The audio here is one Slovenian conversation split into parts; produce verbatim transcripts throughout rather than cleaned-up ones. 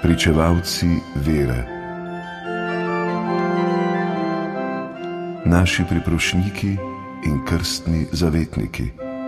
pričevalci vere, naši priprošniki in krstni zavetniki.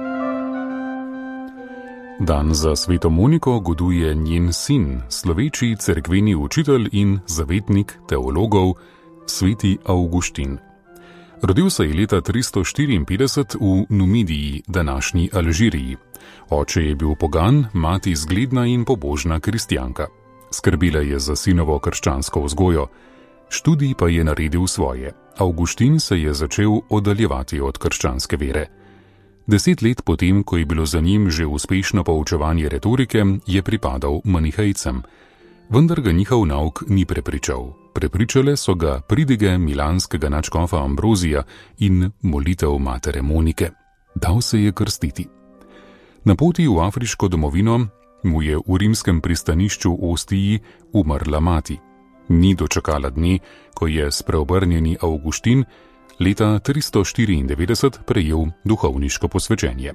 Dan za sveto Moniko goduje njen sin, sloveči cerkveni učitelj in zavetnik teologov, sveti Avguštin. Rodil se je leta tristo štiriinpetdeset v Numidiji, današnji Alžiriji. Oče je bil pogan, mati zgledna in pobožna kristjanka. Skrbila je za sinovo krščansko vzgojo, študij pa je naredil svoje. Avguštin se je začel oddaljevati od krščanske vere. Deset let potem, ko je bilo za njim že uspešno poučevanje retorike, je pripadal manihejcem. Vendar ga njihov nauk ni prepričal. Prepričale so ga pridige milanskega nadškofa Ambrozija in molitev matere Monike. Dal se je krstiti. Na poti v afriško domovino mu je v rimskem pristanišču Ostiji umrla mati. Ni dočakala dne, ko je spreobrnjeni Avguštin leta tristo štiriindevetdeset prejel duhovniško posvečenje.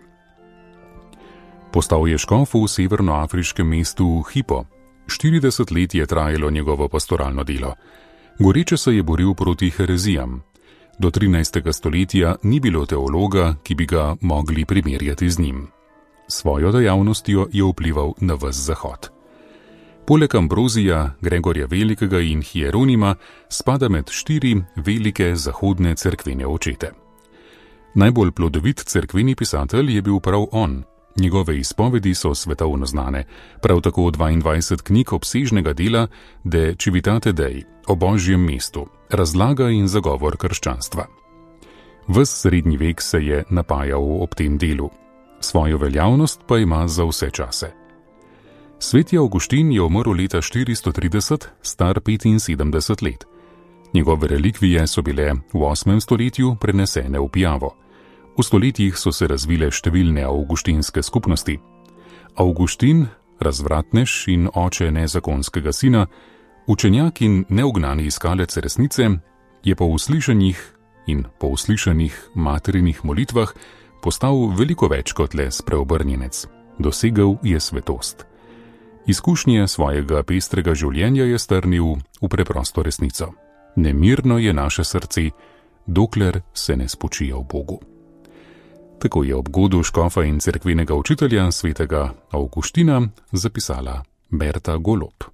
Postal je škof v severnoafriškem mestu Hipo. štirideset let je trajalo njegovo pastoralno delo. Goreče se je boril proti herezijam. Do trinajstega stoletja ni bilo teologa, ki bi ga mogli primerjati z njim. Svojo dejavnostjo je vplival na ves Zahod. Poleg Ambrozija, Gregorja Velikega in Hieronima spada med štiri velike zahodne cerkvene očete. Najbolj plodovit cerkveni pisatelj je bil prav on. Njegove izpovedi so svetovno znane, prav tako dvaindvajset knjig obsežnega dela De Civitate Dei, o Božjem mestu, razlaga in zagovor krščanstva. Ves srednji vek se je napajal ob tem delu. Svojo veljavnost pa ima za vse čase. Sveti Avguštin je umrl leta štiristo trideset, star petinsedemdeset let. Njegove relikvije so bile v osmem stoletju prenesene v Pijavo. V stoletjih so se razvile številne avguštinske skupnosti. Avguštin, razvratnež in oče nezakonskega sina, učenjak in neugnani iskalec resnice, je po uslišanjih in po uslišanih materinih molitvah postal veliko več kot le spreobrnjenec. Dosegel je svetost. Izkušnje svojega pestrega življenja je strnil v preprosto resnico. Nemirno je naše srce, dokler se ne spočije v Bogu. Tako je ob godu škofa in cerkvenega učitelja svetega Avguština zapisala Berta Golob.